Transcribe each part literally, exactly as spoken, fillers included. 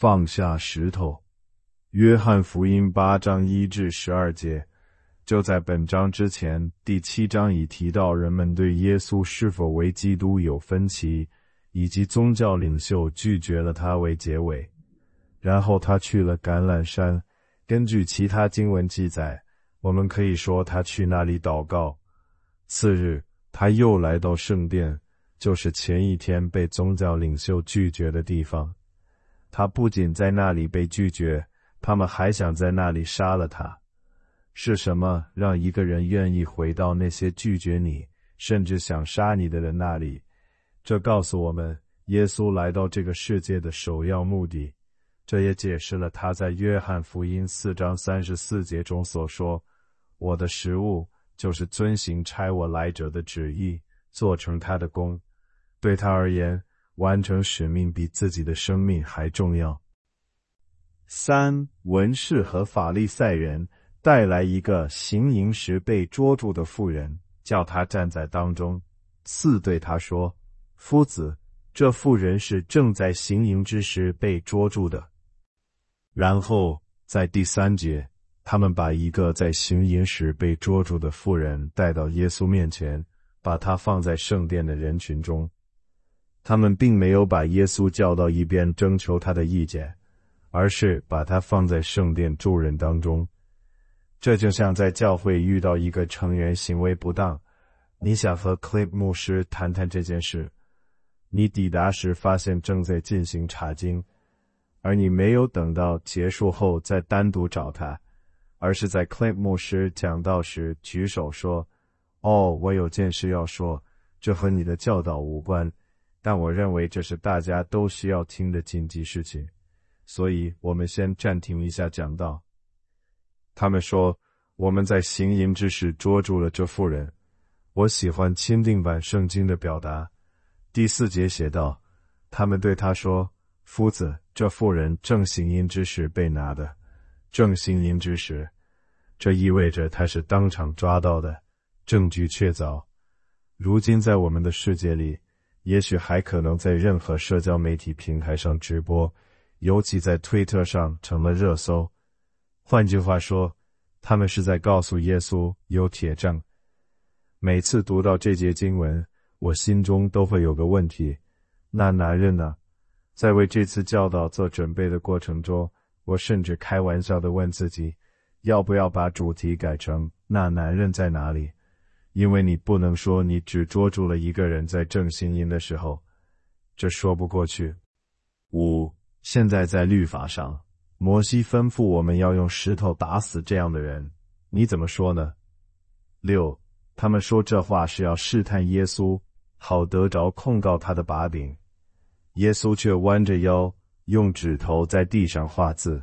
放下石头。约翰福音八章一至十二节。就在本章之前，第七章已提到人们对耶稣是否为基督有分歧，以及宗教领袖拒绝了他为结尾。然后他去了橄榄山，根据其他经文记载，我们可以说他去那里祷告。次日，他又来到圣殿，就是前一天被宗教领袖拒绝的地方。他不仅在那里被拒绝，他们还想在那里杀了他。是什么让一个人愿意回到那些拒绝你，甚至想杀你的人那里？这告诉我们，耶稣来到这个世界的首要目的。这也解释了他在约翰福音四章三十四节中所说：“我的食物就是遵行差我来者的旨意，做成他的功。”对他而言，完成使命比自己的生命还重要。三、文士和法利赛人带来一个行淫时被捉住的妇人，叫他站在当中。四对他说：“夫子，这妇人是正在行淫之时被捉住的。”然后在第三节，他们把一个在行淫时被捉住的妇人带到耶稣面前，把她放在圣殿的人群中。他们并没有把耶稣叫到一边征求他的意见，而是把他放在圣殿众人当中。这就像在教会遇到一个成员行为不当，你想和 Clip 牧师谈谈这件事，你抵达时发现正在进行查经，而你没有等到结束后再单独找他，而是在 Clip 牧师讲道时举手说：“哦，我有件事要说，这和你的教导无关，但我认为这是大家都需要听的紧急事情，所以我们先暂停一下讲道。”他们说：“我们在行淫之时捉住了这妇人。”我喜欢钦定版圣经的表达。第四节写道：“他们对他说，夫子，这妇人正行淫之时被拿的。”正行淫之时，这意味着他是当场抓到的，证据确凿。如今在我们的世界里，也许还可能在任何社交媒体平台上直播，尤其在推特上成了热搜。换句话说，他们是在告诉耶稣有铁证。每次读到这节经文，我心中都会有个问题：那男人呢？在为这次教导做准备的过程中，我甚至开玩笑地问自己，要不要把主题改成那男人在哪里？因为你不能说你只捉住了一个人在正行淫的时候，这说不过去。五、现在在律法上，摩西吩咐我们要用石头打死这样的人，你怎么说呢？六、他们说这话是要试探耶稣，好得着控告他的把柄。耶稣却弯着腰，用指头在地上画字。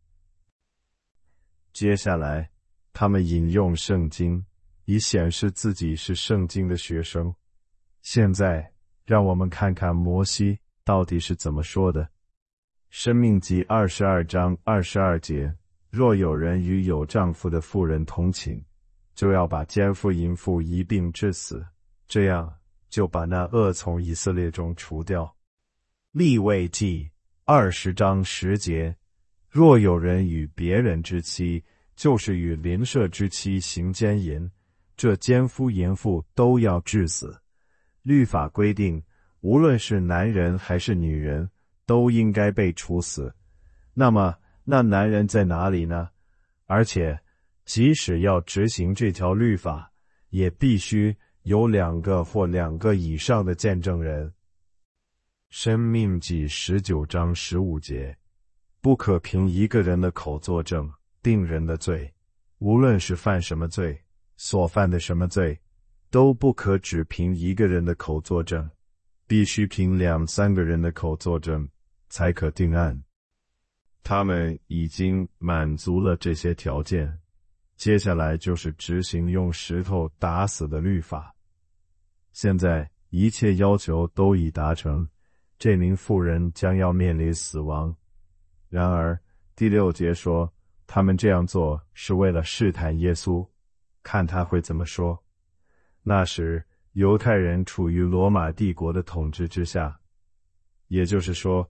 接下来，他们引用圣经，以显示自己是圣经的学生。现在，让我们看看摩西到底是怎么说的。申命记二十二章二十二节：若有人与有丈夫的妇人同寝，就要把奸夫淫妇一并致死，这样就把那恶从以色列中除掉。利未记二十章十节：若有人与别人之妻，就是与邻舍之妻行奸淫，这奸夫淫妇都要致死。律法规定，无论是男人还是女人，都应该被处死。那么，那男人在哪里呢？而且，即使要执行这条律法，也必须有两个或两个以上的见证人。申命记十九章十五节：不可凭一个人的口作证，定人的罪，无论是犯什么罪，所犯的什么罪，都不可只凭一个人的口作证，必须凭两三个人的口作证，才可定案。他们已经满足了这些条件，接下来就是执行用石头打死的律法。现在一切要求都已达成，这名妇人将要面临死亡。然而第六节说，他们这样做是为了试探耶稣，看他会怎么说。那时犹太人处于罗马帝国的统治之下，也就是说，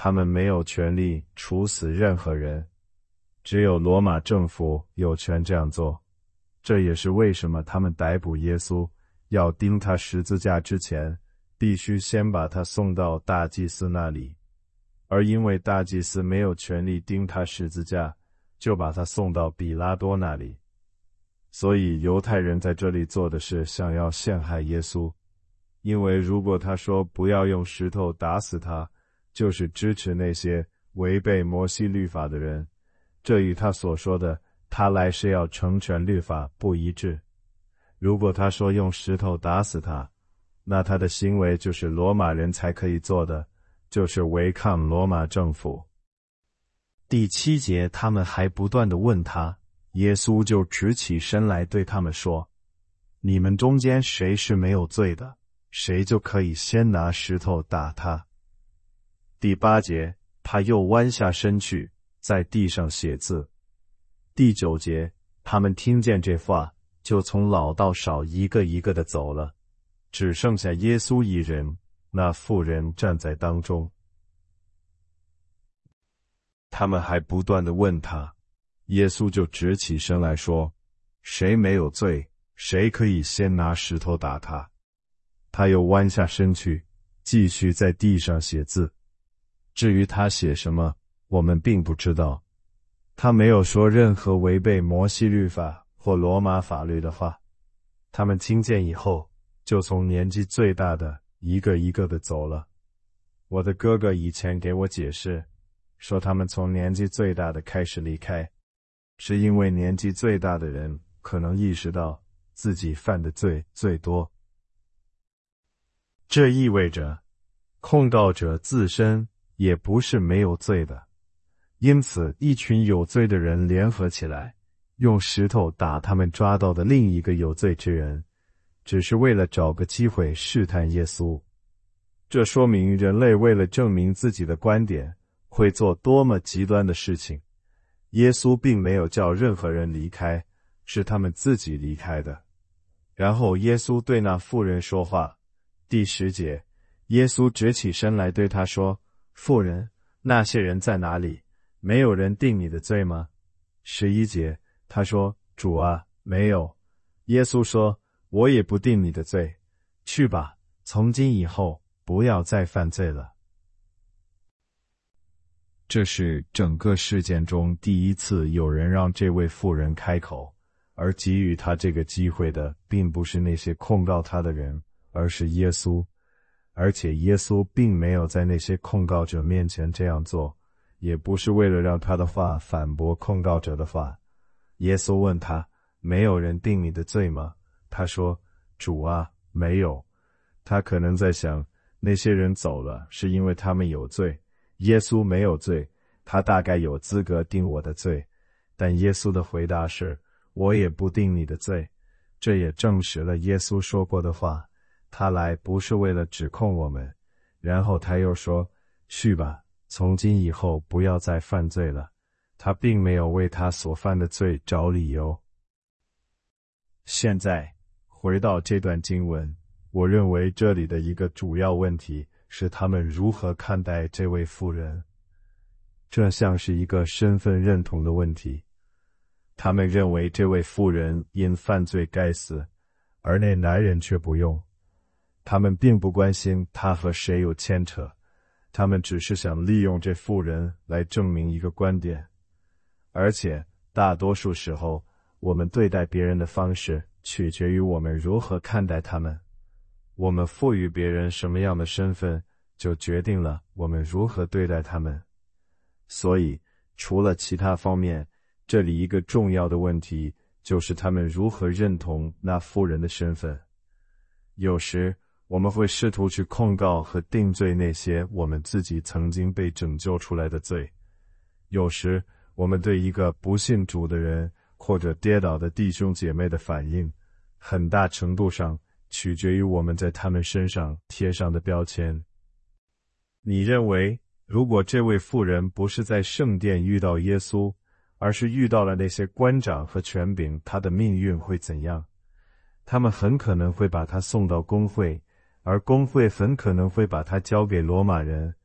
他们没有权利处死任何人，只有罗马政府有权这样做。这也是为什么他们逮捕耶稣，要钉他十字架之前，必须先把他送到大祭司那里。而因为大祭司没有权利钉他十字架，就把他送到比拉多那里。所以犹太人在这里做的是想要陷害耶稣，因为如果他说不要用石头打死他，就是支持那些违背摩西律法的人，这与他所说的他来是要成全律法不一致。如果他说用石头打死他，那他的行为就是罗马人才可以做的，就是违抗罗马政府。第七节，他们还不断地问他，耶稣就直起身来对他们说，你们中间谁是没有罪的，谁就可以先拿石头打他。第八节，他又弯下身去，在地上写字。第九节，他们听见这话，就从老到少一个一个的走了，只剩下耶稣一人，那妇人站在当中。他们还不断地问他，耶稣就直起身来说，谁没有罪，谁可以先拿石头打他。他又弯下身去，继续在地上写字。至于他写什么，我们并不知道。他没有说任何违背摩西律法或罗马法律的话。他们听见以后，就从年纪最大的一个一个的走了。我的哥哥以前给我解释，说他们从年纪最大的开始离开，是因为年纪最大的人可能意识到自己犯的罪最多。这意味着，控告者自身也不是没有罪的，因此一群有罪的人联合起来，用石头打他们抓到的另一个有罪之人，只是为了找个机会试探耶稣。这说明人类为了证明自己的观点，会做多么极端的事情。耶稣并没有叫任何人离开，是他们自己离开的。然后耶稣对那妇人说话。第十节，耶稣直起身来对他说，妇人，那些人在哪里？没有人定你的罪吗？十一节，他说，主啊，没有。耶稣说，我也不定你的罪，去吧，从今以后不要再犯罪了。这是整个事件中第一次有人让这位妇人开口，而给予他这个机会的并不是那些控告他的人，而是耶稣。而且耶稣并没有在那些控告者面前这样做，也不是为了让他的话反驳控告者的话。耶稣问他，没有人定你的罪吗？他说，主啊，没有。他可能在想，那些人走了是因为他们有罪，耶稣没有罪，他大概有资格定我的罪。但耶稣的回答是，我也不定你的罪。这也证实了耶稣说过的话，他来不是为了指控我们。然后他又说，去吧，从今以后不要再犯罪了。他并没有为他所犯的罪找理由。现在回到这段经文，我认为这里的一个主要问题是他们如何看待这位妇人。这像是一个身份认同的问题。他们认为这位妇人因犯罪该死，而那男人却不用。他们并不关心他和谁有牵扯，他们只是想利用这妇人来证明一个观点。而且大多数时候，我们对待别人的方式取决于我们如何看待他们。我们赋予别人什么样的身份，就决定了我们如何对待他们。所以，除了其他方面，这里一个重要的问题就是他们如何认同那妇人的身份。有时，我们会试图去控告和定罪那些我们自己曾经被拯救出来的罪。有时，我们对一个不信主的人或者跌倒的弟兄姐妹的反应，很大程度上取决于我们在他们身上贴上的标签。你认为，如果这位妇人不是在圣殿遇到耶稣，而是遇到了那些官长和权柄，她的命运会怎样？他们很可能会把她送到公会，而公会很可能会把她交给罗马人。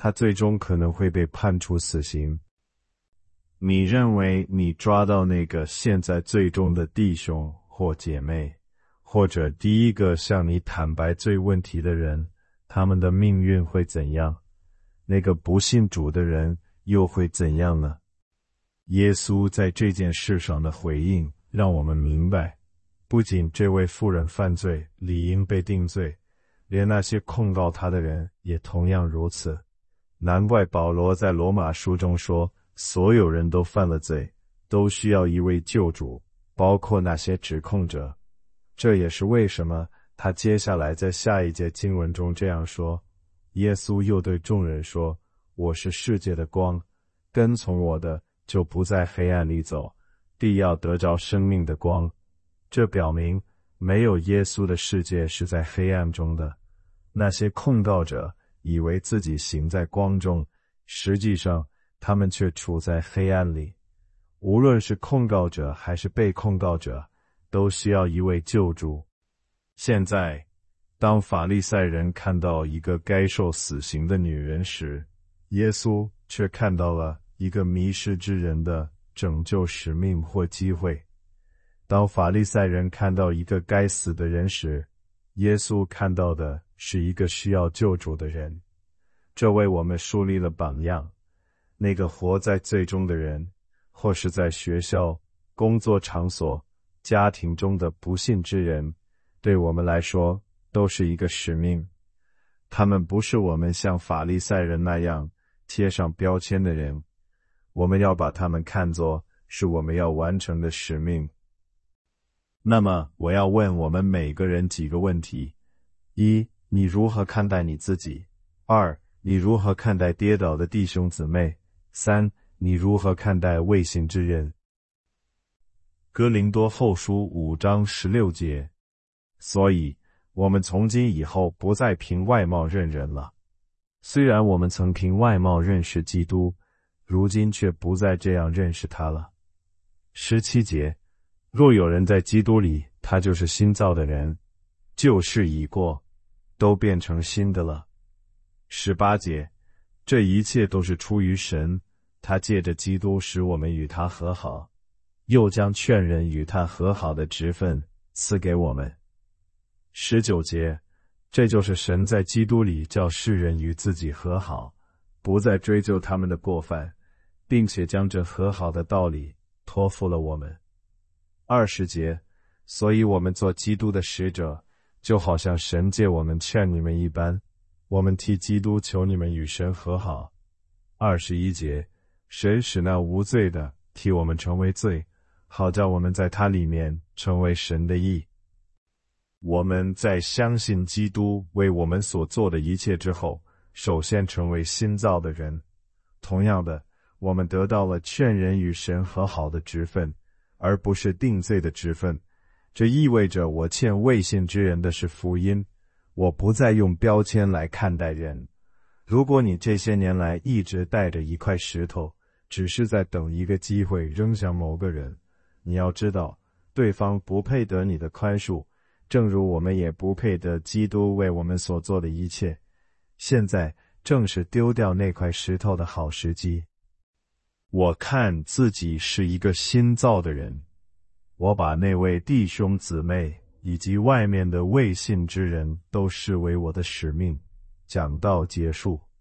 他最终可能会被判处死刑。你认为你抓到那个陷在罪中的弟兄或姐妹，或者第一个向你坦白罪问题的人，他们的命运会怎样？那个不信主的人又会怎样呢？耶稣在这件事上的回应让我们明白，不仅这位妇人犯罪，理应被定罪，连那些控告他的人也同样如此。难怪保罗在罗马书中说，所有人都犯了罪，都需要一位救主，包括那些指控者。这也是为什么他接下来在下一节经文中这样说，耶稣又对众人说，我是世界的光，跟从我的就不在黑暗里走，必要得着生命的光。这表明没有耶稣的世界是在黑暗中的。那些控告者以为自己行在光中，实际上他们却处在黑暗里。无论是控告者还是被控告者，都需要一位救主。现在，当法利赛人看到一个该受死刑的女人时，耶稣却看到了一个迷失之人的拯救使命或机会。当法利赛人看到一个该死的人时，耶稣看到的是一个需要救主的人。这为我们树立了榜样。那个活在罪中的人，或是在学校、工作场所、家庭中的不信之人，对我们来说都是一个使命。他们不是我们像法利赛人那样贴上标签的人，我们要把他们看作是我们要完成的使命。那么，我要问我们每个人几个问题：一、你如何看待你自己？二、你如何看待跌倒的弟兄姊妹？三、你如何看待未信之人？哥林多后书五章十六节。所以，我们从今以后不再凭外貌认人了。虽然我们曾凭外貌认识基督，如今却不再这样认识他了。十七节。若有人在基督里，他就是新造的人，旧事已过，都变成新的了。十八节。这一切都是出于神，他借着基督使我们与他和好，又将劝人与他和好的职分赐给我们。十九节。这就是神在基督里叫世人与自己和好，不再追究他们的过犯，并且将这和好的道理托付了我们。二十节。所以我们做基督的使者，就好像神借我们劝你们一般，我们替基督求你们与神和好。二十一节。神使那无罪的替我们成为罪，好叫我们在他里面成为神的义。我们在相信基督为我们所做的一切之后，首先成为新造的人。同样的，我们得到了劝人与神和好的职分，而不是定罪的职分。这意味着我欠未信之人的是福音，我不再用标签来看待人。如果你这些年来一直带着一块石头，只是在等一个机会扔向某个人，你要知道，对方不配得你的宽恕，正如我们也不配得基督为我们所做的一切。现在正是丢掉那块石头的好时机。我看自己是一个新造的人，我把那位弟兄姊妹以及外面的未信之人都视为我的使命。讲道结束。